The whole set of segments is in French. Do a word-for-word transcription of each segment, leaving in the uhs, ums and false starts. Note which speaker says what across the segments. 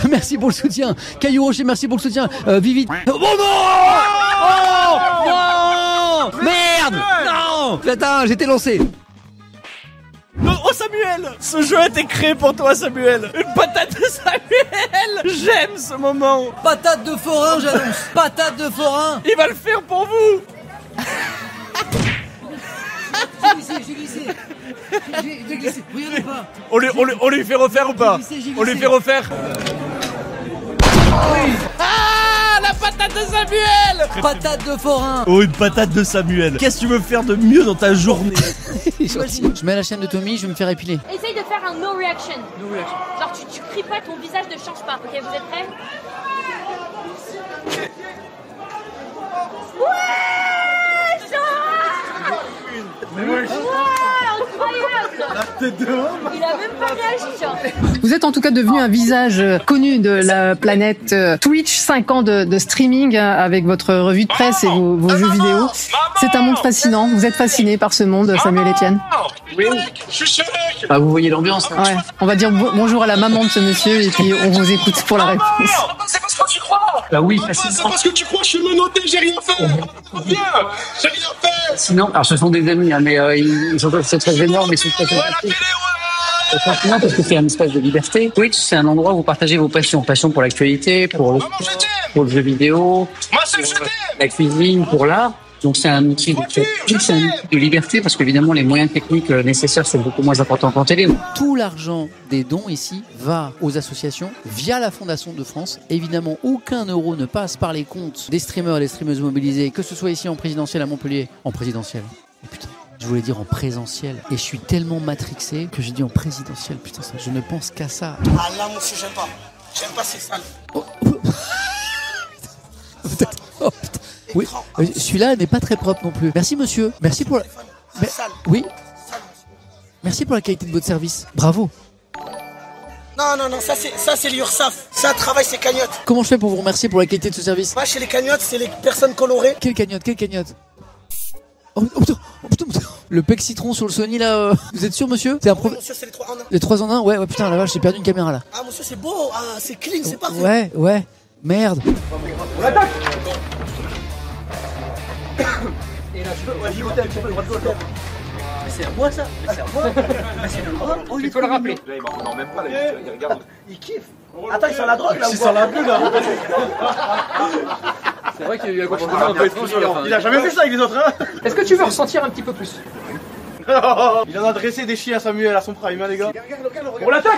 Speaker 1: merci pour le soutien. Caillou Rocher, merci pour le soutien. Euh, Vivi. Oh non! Oh non! Merde! Non! Putain, j'étais lancé.
Speaker 2: Oh Samuel, ce jeu a été créé pour toi Samuel. Une patate de Samuel. J'aime ce moment.
Speaker 1: Patate de forain, j'annonce. Patate de forain.
Speaker 2: Il va le faire pour vous.
Speaker 1: J'ai glissé, j'ai glissé. J'ai, j'ai glissé. Regardez pas.
Speaker 2: On lui, on, lui, on lui fait refaire ou pas?
Speaker 1: J'ai glissé, j'ai glissé.
Speaker 2: On lui fait refaire. Ah, la patate de Samuel.
Speaker 1: Patate de forain.
Speaker 2: Oh, une patate de Samuel. Qu'est-ce que tu veux faire de mieux dans ta journée?
Speaker 1: Je mets la chaîne de Tommy, je vais me faire épiler.
Speaker 3: Essaye de faire un no reaction. No reaction. Genre tu, tu cries pas, ton visage ne change pas. Ok, vous êtes prêts? Ouais, Jean! Ouais, incroyable! Il a même pas réagi, Jean.
Speaker 4: Vous êtes en tout cas devenu un visage connu de la planète Twitch, cinq ans de, de streaming avec votre revue de presse et vos, vos jeux vidéo. C'est un monde fascinant. Vous êtes fasciné par ce monde, Samuel Etienne?
Speaker 5: Oui. Ah, vous voyez l'ambiance. Hein.
Speaker 4: Ouais. On va dire bonjour à la maman de ce monsieur et puis on vous écoute pour la réponse.
Speaker 5: C'est parce que tu crois. Bah oui, facilement. C'est parce que tu crois, je suis menotté, j'ai rien fait. Viens, j'ai rien fait. Sinon, alors ce sont des amis, hein, mais euh, ils sont c'est très énorme, mais ils sont très sympathiques. C'est fascinant parce que c'est un espace de liberté. Twitch, c'est un endroit où vous partagez vos passions. Passion pour l'actualité, pour le, pour le jeu vidéo, pour la cuisine, pour l'art. Donc c'est un outil de, c'est un outil de liberté parce qu'évidemment les moyens techniques nécessaires sont beaucoup moins importants qu'en télé.
Speaker 1: Tout l'argent des dons ici va aux associations via la Fondation de France. Évidemment, aucun euro ne passe par les comptes des streamers et des streameuses mobilisés, que ce soit ici en présidentiel à Montpellier. En présidentiel. Oh, putain. Je voulais dire en présentiel. Et je suis tellement matrixé que j'ai dit en présidentiel. Putain, ça, je ne pense qu'à ça.
Speaker 6: Ah là, monsieur, j'aime pas. J'aime pas ces salles.
Speaker 1: Oh, oh. Peut-être. Oh, putain. Oui, euh, celui-là n'est pas très propre non plus. Merci monsieur. Merci pour la... Mais... Oui. Merci pour la qualité de votre service. Bravo.
Speaker 6: Non, non, non, ça c'est, ça c'est l'URSSAF. Ça travaille ses cagnottes.
Speaker 1: Comment je fais pour vous remercier pour la qualité de ce service?
Speaker 6: Moi, chez les cagnottes, c'est les personnes colorées.
Speaker 1: Quelle cagnotte? Quelle cagnotte? Oh, oh, putain, oh putain, putain. Le pec citron sur le Sony là, euh... vous êtes sûr monsieur? C'est un pro...
Speaker 6: Oui, monsieur, c'est les trois en un.
Speaker 1: Les trois en un? Ouais, ouais, putain, la vache, j'ai perdu une caméra là.
Speaker 6: Ah, monsieur, c'est beau, ah, c'est clean, c'est parfait.
Speaker 1: Ouais, ouais, merde.
Speaker 6: On attaque. Et là, je peux, ouais, gigoter un petit peu, droit de côté. Mais c'est à moi ça? Mais c'est à moi? Mais c'est à moi? Oh, il faut le rappeler. Là, il m'en même pas, là, il regarde. Il kiffe. Attends, il sent la drogue là ou quoi? Il sent la bulle là.
Speaker 5: C'est vrai qu'il y a eu un comportement un peu étrange.
Speaker 6: Il a jamais fait ça avec les autres, hein?
Speaker 5: Est-ce que tu veux ressentir un petit peu plus?
Speaker 6: Il en a dressé des chiens à Samuel à son prime, hein, les gars. Regarde, regarde, regarde. On l'attaque!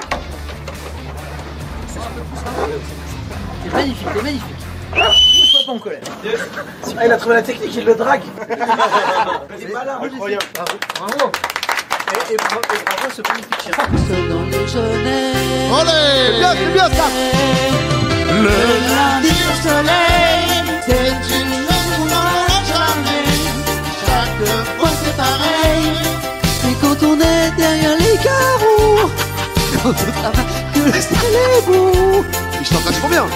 Speaker 1: C'est magnifique, c'est magnifique.
Speaker 6: Ne sois pas en colère. Yes. Ah, il a trouvé la technique, il le drague. C'est malin, incroyable.
Speaker 1: Bravo. Et, et, bravo, et bravo ce magnifique chien. Dans les Genèves.
Speaker 7: Allez, c'est bien, c'est bien ça.
Speaker 1: Le lundi au soleil, c'est une maison dans la journée. Chaque fois c'est pareil. Et quand on est derrière les carreaux, quand on travaille, que le ciel est beau.
Speaker 7: Il chante vachement bien.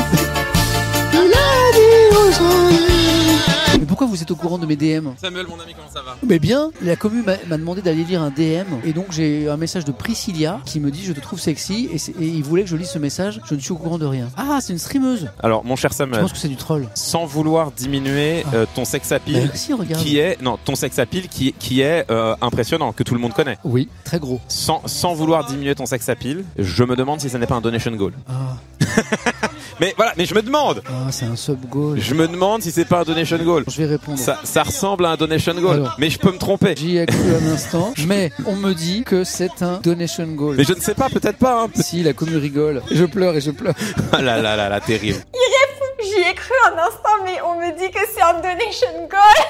Speaker 1: Mais pourquoi vous êtes au courant de mes D M?
Speaker 8: Samuel, mon ami, comment ça va?
Speaker 1: Mais bien, la commu m'a, m'a demandé d'aller lire un D M et donc j'ai un message de Priscilla qui me dit je te trouve sexy et, et il voulait que je lise ce message. Je ne suis au courant de rien. Ah, c'est une streameuse.
Speaker 8: Alors, mon cher Samuel,
Speaker 1: je pense que c'est du troll.
Speaker 8: Sans vouloir diminuer ah. euh, ton sex appeal,
Speaker 1: Merci, regarde.
Speaker 8: qui est non ton sex appeal qui qui est euh, impressionnant, que tout le monde connaît.
Speaker 1: Oui, très gros.
Speaker 8: Sans sans vouloir diminuer ton sex appeal, je me demande si ça n'est pas un donation goal.
Speaker 1: Ah.
Speaker 8: Mais voilà, mais je me demande.
Speaker 1: Ah, c'est un sub goal.
Speaker 8: Je me demande si c'est pas un donation goal.
Speaker 1: Je vais répondre.
Speaker 8: Ça, ça ressemble à un donation goal, alors, mais je peux me tromper.
Speaker 1: J'y ai cru un instant, mais on me dit que c'est un donation goal.
Speaker 8: Mais je ne sais pas, peut-être pas. Hein.
Speaker 1: Si, la commu rigole. Je pleure et je pleure.
Speaker 8: Ah là là là là, terrible.
Speaker 9: Il répond, j'y ai cru un instant, mais on me dit que c'est un donation goal.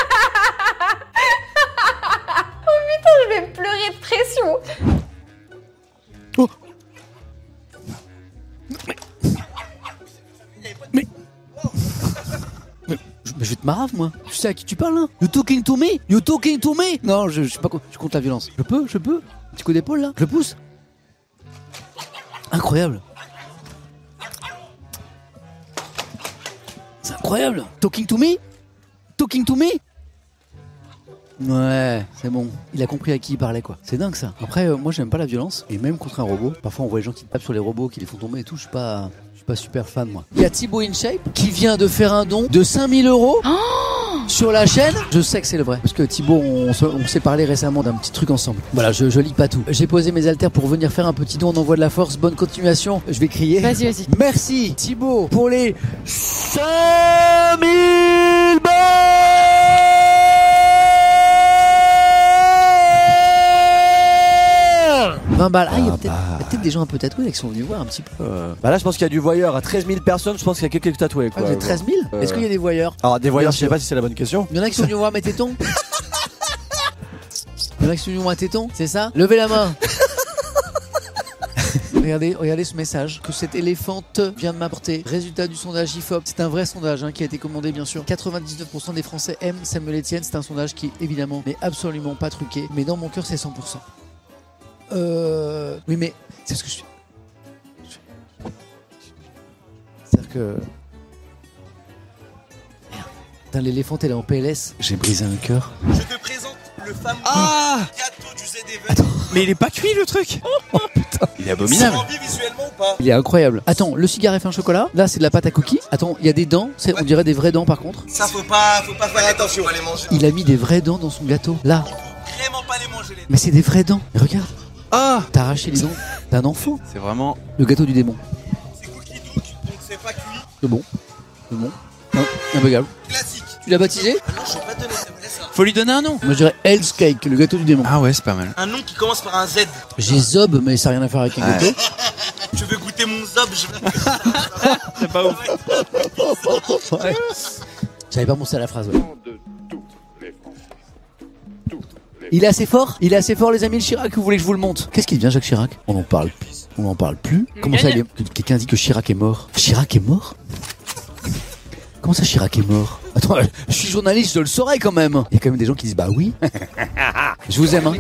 Speaker 9: Oh putain, je vais pleurer de pression.
Speaker 1: Oh. Mais... Mais... Mais je vais te marave, moi. Tu sais à qui tu parles, hein? You talking to me? You talking to me? Non, je, je sais pas quoi. Je compte la violence. Je peux, je peux. Petit coup d'épaule, là. Je le pousse. Incroyable. C'est incroyable. Talking to me? Talking to me? Ouais, c'est bon. Il a compris à qui il parlait, quoi. C'est dingue, ça. Après, euh, moi, j'aime pas la violence. Et même contre un robot. Parfois, on voit les gens qui tapent sur les robots, qui les font tomber et tout. Je suis pas, je suis pas super fan, moi. Il y a Thibaut InShape qui vient de faire un don de cinq mille euros sur la chaîne. Je sais que c'est le vrai. Parce que Thibaut, on, on s'est parlé récemment d'un petit truc ensemble. Voilà, je, je lis pas tout. J'ai posé mes haltères pour venir faire un petit don. On envoie de la force. Bonne continuation. Je vais crier.
Speaker 4: Vas-y, vas-y.
Speaker 1: Merci, Thibaut, pour les cinq mille balles. vingt balles. Ah, il y a peut-être
Speaker 10: bah.
Speaker 1: peut des gens un peu tatoués qui sont venus voir un petit peu.
Speaker 10: Euh, bah là, je pense qu'il y a du voyeur. À treize mille personnes, je pense qu'il y a quelques tatoués. Quoi.
Speaker 1: Ah, vous êtes treize mille euh... Est-ce qu'il y a des voyeurs?
Speaker 10: Alors, des voyeurs, je sais pas si c'est la bonne question.
Speaker 1: Il y en a qui sont venus voir mes tétons. Il y en a qui sont venus voir mes tétons, c'est ça? Levez la main. Regardez, regardez ce message que cette éléphante vient de m'apporter. Résultat du sondage I F O P. C'est un vrai sondage hein, qui a été commandé bien sûr. quatre-vingt-dix-neuf pour cent des Français aiment Samuel Etienne. C'est un sondage qui évidemment n'est absolument pas truqué. Mais dans mon cœur c'est cent pour cent. Euh... Oui mais c'est ce que je suis. C'est-à-dire que... Merde. Putain, l'éléphante elle est en P L S. J'ai brisé un cœur.
Speaker 2: Je te présente le fameux
Speaker 10: ah
Speaker 2: gâteau du Z Event.
Speaker 10: Mais il est pas cuit le truc.
Speaker 1: Oh putain.
Speaker 10: Il est abominable.
Speaker 2: C'est envie visuellement ou pas?
Speaker 1: Il est incroyable. Attends, le cigare est fait en chocolat. Là c'est de la pâte à cookies. Attends, il y a des dents. C'est, on dirait des vraies dents par contre.
Speaker 2: Ça faut pas, faut pas faire attention. Faut pas les manger.
Speaker 1: Il a mis des vraies dents dans son gâteau. Là.
Speaker 2: Vraiment pas les manger les dents.
Speaker 1: Mais c'est des vraies dents. Mais regarde.
Speaker 10: Ah,
Speaker 1: t'as arraché les dents d'un enfant.
Speaker 10: C'est vraiment
Speaker 1: le gâteau du démon.
Speaker 2: C'est cookie dook, donc c'est pas cuit.
Speaker 1: C'est bon. C'est bon. Non, impeccable.
Speaker 2: Classique.
Speaker 1: Tu l'as baptisé?
Speaker 2: Non, je sais pas donner, j'aimerais ça.
Speaker 10: Faut lui donner un nom.
Speaker 1: Moi je dirais Hell's Cake, le gâteau du démon.
Speaker 10: Ah ouais, c'est pas mal.
Speaker 2: Un nom qui commence par un Z.
Speaker 1: J'ai Zob, mais ça n'a rien à faire avec un
Speaker 10: ouais.
Speaker 1: gâteau.
Speaker 2: Tu veux goûter mon Zob? Je...
Speaker 10: C'est pas ouf.
Speaker 1: Ouais. J'avais pas pensé à la phrase, ouais. Il est assez fort, il est assez fort les amis, le Chirac, vous voulez que je vous le montre? Qu'est-ce qu'il devient Jacques Chirac? On en parle plus. On en parle plus. Comment ça il est... Quelqu'un dit que Chirac est mort. Chirac est mort? Comment ça Chirac est mort? Attends, je suis journaliste, je le saurais quand même. Il y a quand même des gens qui disent bah oui. Je vous aime hein.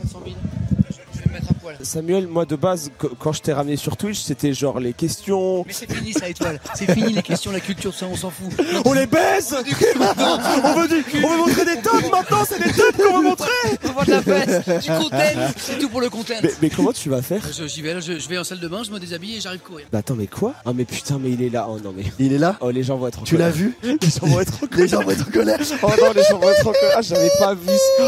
Speaker 11: Samuel, moi de base, quand je t'ai ramené sur Twitch, c'était genre les questions.
Speaker 1: Mais c'est fini ça, Étoile. C'est fini les questions, la culture, ça on s'en fout.
Speaker 11: On les baise. on, veut du, on veut montrer des tops maintenant, c'est des tops qu'on veut montrer.
Speaker 1: On voit de la presse, du content, c'est tout pour le content.
Speaker 11: Mais, mais comment tu vas faire?
Speaker 1: je, J'y vais, là, je, je vais en salle de bain, je me déshabille et j'arrive courir.
Speaker 11: Bah attends, mais quoi? Oh mais putain, mais il est là. Oh non mais.
Speaker 10: Il est là?
Speaker 11: Oh les gens vont être en
Speaker 10: tu
Speaker 11: colère.
Speaker 10: Tu l'as vu?
Speaker 11: Les gens vont être en colère.
Speaker 10: Les gens vont être en colère.
Speaker 11: Oh non, les gens vont être en colère. Ah, j'avais pas vu ça.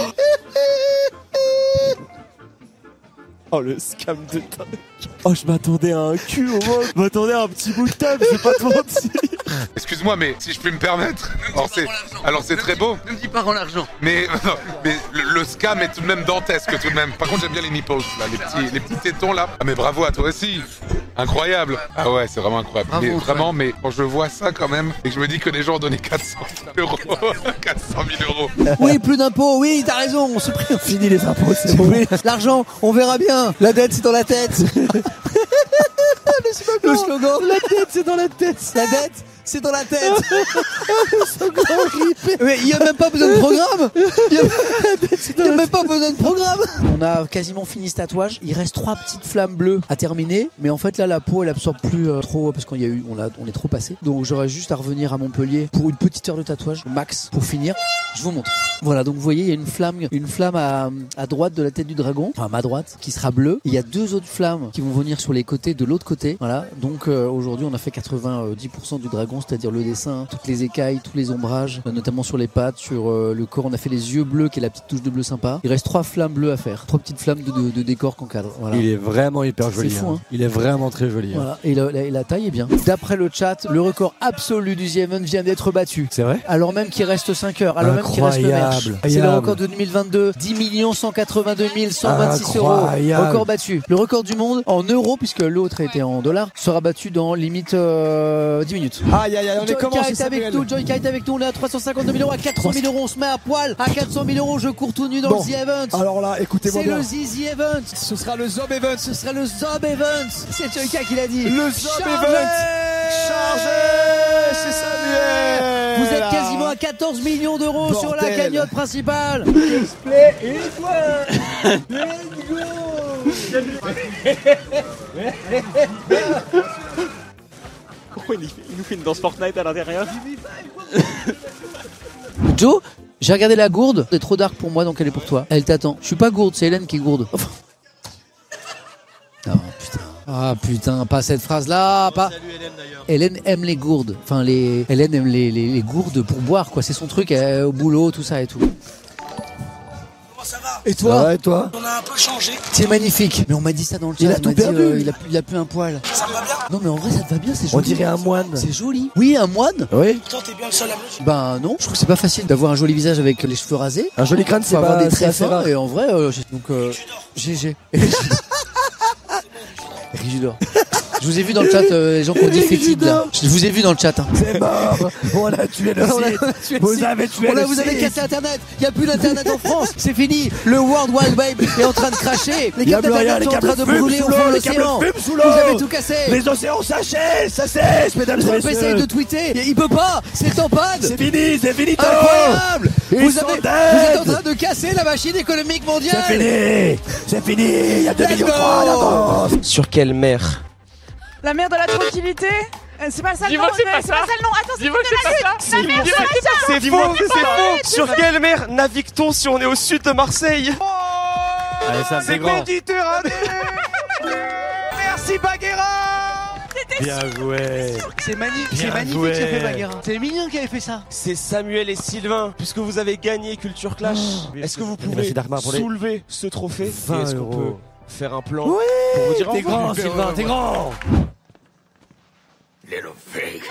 Speaker 11: Oh le scam de dingue. Oh je m'attendais à un cul au moins. Je m'attendais à un petit bout de table, je vais pas te mentir.
Speaker 12: Excuse-moi mais si je puis me permettre. Alors c'est, alors c'est très beau.
Speaker 1: Ne me dis pas rends l'argent.
Speaker 12: Mais, non, mais le, le scam est tout de même dantesque tout de même. Par contre j'aime bien les nipples là, les petits, les petits tétons là. Ah mais bravo à toi aussi. Incroyable. Ah ouais c'est vraiment incroyable.
Speaker 1: Bravo,
Speaker 12: mais vraiment mais quand je vois ça quand même et que je me dis que les gens ont donné quatre cent mille euros. quatre cent mille euros.
Speaker 1: Oui plus d'impôts, oui t'as raison. On se prie.
Speaker 10: Fini les impôts, c'est bon.
Speaker 1: Oui, l'argent, on verra bien. La dette c'est dans la tête.
Speaker 10: Le slogan,
Speaker 1: le slogan.
Speaker 10: La tête c'est dans la tête.
Speaker 1: La dette c'est dans la tête. Mais il n'y a même pas besoin de programme. Il n'y a, a même pas besoin de programme. On a quasiment fini ce tatouage. Il reste trois petites flammes bleues à terminer. Mais en fait là la peau elle absorbe plus euh, trop parce qu'il y a eu, on, a, on est trop passé. Donc j'aurais juste à revenir à Montpellier pour une petite heure de tatouage max pour finir. Je vous montre. Voilà donc vous voyez il y a une flamme, une flamme à, à droite de la tête du dragon, enfin à ma droite, qui sera bleue. Il y a deux autres flammes qui vont venir sur les côtés de l'autre côté. Voilà donc euh, aujourd'hui on a fait quatre-vingt-dix pour cent du dragon, c'est-à-dire le dessin, toutes les écailles, tous les ombrages, euh, notamment sur les pattes, sur euh, le corps. On a fait les yeux bleus, qui est la petite touche de bleu sympa. Il reste trois flammes bleues à faire, trois petites flammes de, de, de décor qu'encadre. Voilà.
Speaker 10: Il est vraiment hyper joli.
Speaker 1: C'est fou, hein.
Speaker 10: Hein. Il est vraiment très joli.
Speaker 1: Voilà.
Speaker 10: Hein.
Speaker 1: Et, la, la, et la taille est bien. D'après le chat, le record absolu du The Event vient d'être battu.
Speaker 10: C'est vrai?
Speaker 1: Alors même qu'il reste cinq heures. Alors
Speaker 10: Incroyable.
Speaker 1: même qu'il reste le merch. C'est le record de deux mille vingt-deux. dix millions cent quatre-vingt-deux mille cent vingt-six euros. Record battu. Le record du monde en euros, puisque l'autre était en dollars, sera battu dans limite euh, dix minutes.
Speaker 11: Aïe aïe aïe, on est comment?
Speaker 1: Joyka est avec nous, Joyka est avec nous, on est à trois cent cinquante-deux mille euros, à quatre cent mille euros, on se met à poil, à quatre cent mille euros, je cours tout nu dans
Speaker 11: bon.
Speaker 1: le The Event.
Speaker 11: Alors là, écoutez-moi
Speaker 1: c'est
Speaker 11: bien.
Speaker 1: C'est le The Event.
Speaker 11: Ce sera le Zob Event.
Speaker 1: Ce sera le Zob Event. C'est Joyka qui l'a dit.
Speaker 11: Le Zob Event. Chargé. C'est Samuel.
Speaker 1: Vous êtes quasiment à quatorze millions d'euros Bordel. Sur la cagnotte principale.
Speaker 6: Display et toi. Let's go.
Speaker 2: Oh, il, il nous fait une danse Fortnite à l'intérieur.
Speaker 1: Joe, J'ai regardé la gourde, c'est trop dark pour moi donc elle est pour toi. Elle t'attend. Je suis pas gourde, c'est Hélène qui est gourde. Enfin... Oh putain. Ah putain, pas cette phrase-là, pas. Salut Hélène d'ailleurs. Hélène aime les gourdes. Enfin les. Hélène aime les, les, les gourdes pour boire quoi. C'est son truc euh, au boulot, tout ça et tout.
Speaker 6: Comment ça va?
Speaker 1: Et toi?
Speaker 10: Ça va, et toi?
Speaker 6: On a un peu changé.
Speaker 1: C'est magnifique. Mais on m'a dit ça dans le chat.
Speaker 10: Il a
Speaker 1: on
Speaker 10: tout
Speaker 1: m'a dit,
Speaker 10: perdu.
Speaker 1: euh, il, a, il a plus un poil.
Speaker 6: Ça me va bien?
Speaker 1: Non mais en vrai ça te va bien, c'est joli.
Speaker 10: On dirait un moine.
Speaker 1: C'est joli. Oui, un moine.
Speaker 10: Oui.
Speaker 6: Pourtant t'es bien le seul à me le dire.
Speaker 1: Ben non, je trouve que c'est pas facile d'avoir un joli visage avec les cheveux rasés.
Speaker 10: Un joli crâne,
Speaker 1: Faut
Speaker 10: c'est
Speaker 1: avoir
Speaker 10: pas
Speaker 1: des traits
Speaker 10: assez
Speaker 1: fins
Speaker 10: rare.
Speaker 1: et en vrai, euh, j'ai- donc euh, G G. Rigidor. Je vous ai vu dans le chat, euh, les gens qui ont dit fétide là. Je vous ai vu dans le chat. Hein.
Speaker 10: C'est mort. On a tué le
Speaker 1: On a-
Speaker 10: site.
Speaker 1: on a tué le
Speaker 10: Vous
Speaker 1: site.
Speaker 10: avez tué
Speaker 1: On a-
Speaker 10: le
Speaker 1: vous
Speaker 10: site.
Speaker 1: avez cassé internet. Il n'y a plus d'internet en France. C'est fini. Le World Wide Web est en train de cracher. Les
Speaker 10: Il y a
Speaker 1: câbles
Speaker 10: plus rien,
Speaker 1: d'internet
Speaker 10: les
Speaker 1: sont en train
Speaker 10: câbles
Speaker 1: de brûler
Speaker 10: fument
Speaker 1: au
Speaker 10: sous
Speaker 1: fond de
Speaker 10: l'eau, les câbles
Speaker 1: l'océan.
Speaker 10: fument sous
Speaker 1: Vous
Speaker 10: l'eau.
Speaker 1: avez tout cassé.
Speaker 10: Les océans s'achèvent, ça cesse, mesdames et
Speaker 1: Trump
Speaker 10: messieurs.
Speaker 1: essaye de tweeter. Il peut pas. C'est en panne.
Speaker 10: C'est fini, c'est fini.
Speaker 1: Incroyable.
Speaker 10: Ils
Speaker 1: Vous,
Speaker 10: sont
Speaker 1: avez,
Speaker 10: dead.
Speaker 1: vous êtes en train de casser la machine économique mondiale.
Speaker 10: C'est fini, c'est fini. Il y a deux
Speaker 1: Let's
Speaker 10: millions
Speaker 1: go.
Speaker 10: trois d'avance.
Speaker 13: Sur quelle mer?
Speaker 14: La mer de la tranquillité. Euh, C'est pas ça le nom.
Speaker 15: Dis-moi que c'est pas
Speaker 14: C'est
Speaker 15: ça.
Speaker 14: pas ça le nom. Attends, c'est
Speaker 15: Dis-moi que c'est pas ça.
Speaker 14: la mer sur la charte.
Speaker 15: C'est
Speaker 14: Dis-moi
Speaker 15: faux,
Speaker 14: que
Speaker 15: c'est faux. Sur quelle mer navigue-t-on si on est au sud de Marseille?
Speaker 11: Allez, ça
Speaker 15: C'est
Speaker 11: fait grand.
Speaker 15: Méditerranée. Merci Baguera.
Speaker 11: Bien joué.
Speaker 1: C'est magnifique,
Speaker 11: Bien
Speaker 1: c'est magnifique
Speaker 11: joué.
Speaker 1: ce que fait Baguera. C'est mignon qui avait fait ça.
Speaker 13: C'est Samuel et Sylvain, puisque vous avez gagné Culture Clash. Est-ce que vous pouvez
Speaker 10: Merci Darkmar pour les
Speaker 13: soulever ce trophée?
Speaker 10: vingt
Speaker 13: Et est-ce qu'on
Speaker 10: euros.
Speaker 13: peut faire un plan
Speaker 10: Oui.
Speaker 13: pour vous dire au
Speaker 10: T'es
Speaker 13: revoir?
Speaker 10: grand, Sylvain, t'es grand.
Speaker 6: Little fake.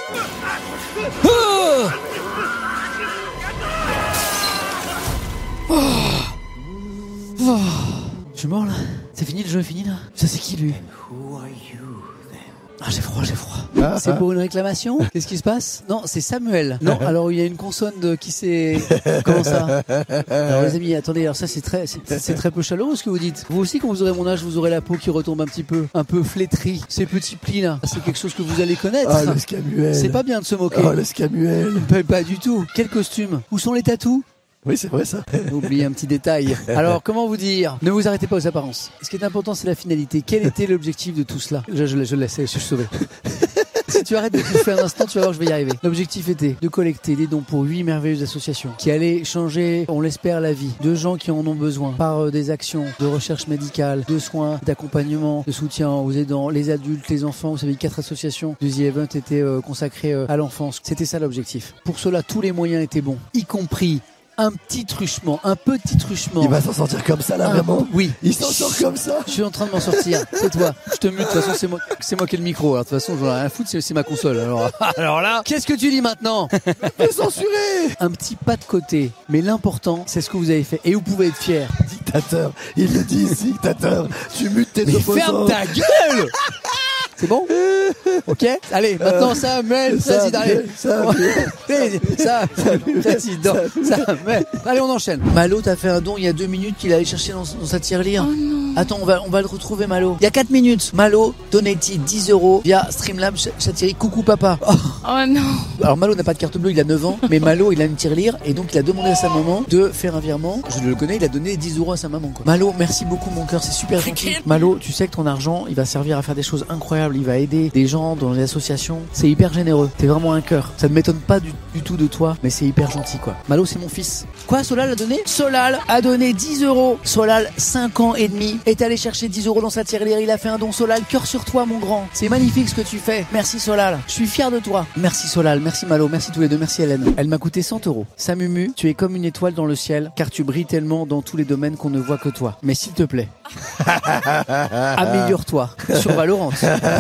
Speaker 1: Je suis mort là. C'est fini, le jeu est fini là. Ça c'est qui lui? Ah j'ai froid, j'ai froid. C'est pour une réclamation? Qu'est-ce qui se passe? Non, c'est Samuel. Non, alors il y a une consonne de qui c'est. Comment ça? Alors les amis, attendez, alors ça c'est très, c'est, c'est très peu chaleureux ce que vous dites. Vous aussi quand vous aurez mon âge, vous aurez la peau qui retombe un petit peu, un peu flétrie. Ces petits plis là, c'est quelque chose que vous allez connaître.
Speaker 10: Ah, le Scamuel.
Speaker 1: C'est pas bien de se moquer.
Speaker 10: Oh, le Scamuel.
Speaker 1: Pas, pas du tout. Quel costume? Où sont les tatous?
Speaker 10: Oui, c'est vrai ça.
Speaker 1: Oubliez un petit détail. Alors, comment vous dire? Ne vous arrêtez pas aux apparences. Ce qui est important, c'est la finalité. Quel était l'objectif de tout cela? Je, je, je le laisse, je suis sauvé. Si tu arrêtes de bouffer un instant, tu vas voir, je vais y arriver. L'objectif était de collecter des dons pour huit merveilleuses associations qui allaient changer, on l'espère, la vie de gens qui en ont besoin par euh, des actions de recherche médicale, de soins, d'accompagnement, de soutien aux aidants, les adultes, les enfants. Vous savez, quatre associations du The Event étaient euh, consacrées euh, à l'enfance. C'était ça l'objectif. Pour cela, tous les moyens étaient bons, y compris un petit truchement, un petit truchement.
Speaker 10: Il va s'en sortir comme ça là,
Speaker 1: Un-
Speaker 10: vraiment.
Speaker 1: Oui.
Speaker 10: Il s'en sort comme ça.
Speaker 1: Je suis en train de m'en sortir. C'est toi. Je te mute. De toute façon, c'est moi, c'est moi qui ai le micro. Alors, de toute façon, j'en ai rien à foutre. C'est, c'est ma console. Alors, alors là, qu'est-ce que tu dis maintenant?
Speaker 10: Mais censuré.
Speaker 1: Un petit pas de côté. Mais l'important, c'est ce que vous avez fait. Et vous pouvez être fiers.
Speaker 10: Dictateur. Il le dit ici, dictateur. Tu mutes tes
Speaker 1: Mais
Speaker 10: opposants.
Speaker 1: ferme ta gueule. C'est bon? Ok? Allez, maintenant, Samuel, président. Allez,
Speaker 10: Samuel,
Speaker 1: ça, président, Samuel. Allez, on enchaîne. Malo t'a fait un don il y a deux minutes qu'il allait chercher dans, dans sa tirelire.
Speaker 14: Oh non.
Speaker 1: Attends, on va, on va le retrouver, Malo. Il y a quatre minutes. Malo, donated dix euros via Streamlab Chatiri. Coucou, papa. Oh.
Speaker 14: Oh non.
Speaker 1: Alors, Malo n'a pas de carte bleue, il a neuf ans. Mais Malo, il a une tirelire. Et donc, il a demandé à sa maman de faire un virement. Je le connais, il a donné dix euros à sa maman, quoi. Malo, merci beaucoup, mon cœur. C'est super gentil. Malo, tu sais que ton argent, il va servir à faire des choses incroyables. Il va aider des gens dans les associations. C'est hyper généreux. T'es vraiment un cœur. Ça ne m'étonne pas du, du tout de toi, mais c'est hyper gentil, quoi. Malo, c'est mon fils. Quoi, Solal a donné? Solal a donné dix euros. Solal, cinq ans et demi, est allé chercher dix euros dans sa tirelire. Il a fait un don. Solal, cœur sur toi, mon grand. C'est magnifique ce que tu fais. Merci, Solal. Je suis fier de toi. Merci, Solal. Merci, Malo. Merci tous les deux. Merci, Hélène. Elle m'a coûté cent euros. Samumu, tu es comme une étoile dans le ciel, car tu brilles tellement dans tous les domaines qu'on ne voit que toi. Mais s'il te plaît, améliore-toi sur Valorant.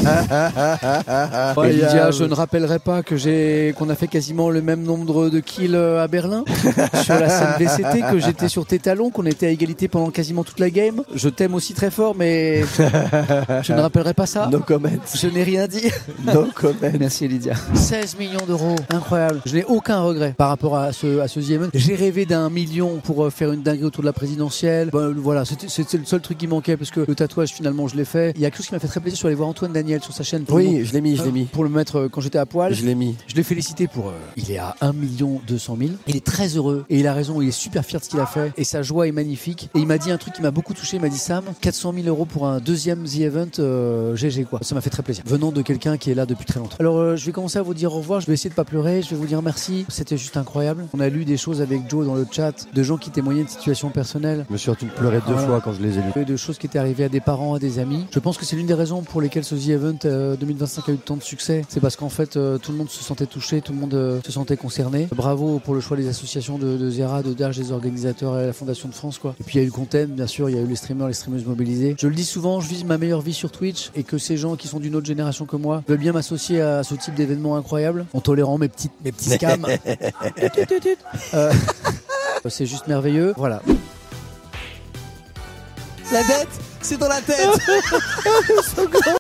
Speaker 1: Et Lydia, je ne rappellerai pas que j'ai qu'on a fait quasiment le même nombre de kills à Berlin sur la scène V C T, que j'étais sur tes talons, qu'on était à égalité pendant quasiment toute la game. Je t'aime aussi très fort, mais je ne rappellerai pas ça.
Speaker 10: No comment.
Speaker 1: Je n'ai rien dit.
Speaker 10: No comment.
Speaker 1: Merci Lydia. seize millions d'euros, incroyable. Je n'ai aucun regret par rapport à ce à ce The Event. J'ai rêvé d'un million pour euh, faire une dinguerie autour de la présidentielle. Bon, voilà, c'était c'était le seul truc qui manquait parce que le tatouage finalement je l'ai fait. Il y a quelque chose qui m'a fait très plaisir sur aller voir Antoine Daniel sur sa chaîne.
Speaker 10: Oui, Je l'ai mis, je l'ai mis.
Speaker 1: Pour le mettre euh, quand j'étais à poil.
Speaker 10: Je l'ai mis.
Speaker 1: Je l'ai félicité pour. Euh, il est à un million deux cent mille. Il est très heureux et il a raison. Il est super fier de ce qu'il a fait et sa joie est magnifique. Et il m'a dit un truc qui m'a beaucoup touché. Il m'a dit Sam, quatre cent mille euros pour un deuxième The Event, euh, G G quoi. Ça m'a fait très plaisir. Venant de quelqu'un qui est là depuis très longtemps. Alors euh, je vais commencer à vous dire au revoir. Je vais essayer de pas pleurer. Je vais vous dire merci. C'était juste incroyable. On a lu des choses avec Joe dans le chat, de gens qui témoignaient de situations personnelles.
Speaker 10: Je me suis retenu de pleurer deux
Speaker 1: voilà.
Speaker 10: fois quand je les ai lus.
Speaker 1: De choses qui étaient arrivées à des parents, à des amis. Je pense que c'est l'une des raisons pour lesquelles ce The Event euh, deux mille vingt-cinq a eu tant de succès. C'est parce qu'en fait euh, tout le monde se sentait touché, tout le monde euh, se sentait concerné. Bravo pour le choix des associations de, de Zera, de Darge, des organisateurs et la Fondation de France quoi. Et puis il y a eu Content, bien sûr, il y a eu les streamers, les streameuses mobilisées. Je le dis souvent, je vis ma meilleure vie sur Twitch et que ces gens qui sont d'une autre génération que moi veulent bien m'associer à ce type d'événement incroyable en tolérant mes petits, mes petits scams. euh, c'est juste merveilleux. Voilà.
Speaker 2: La dette, c'est dans la tête.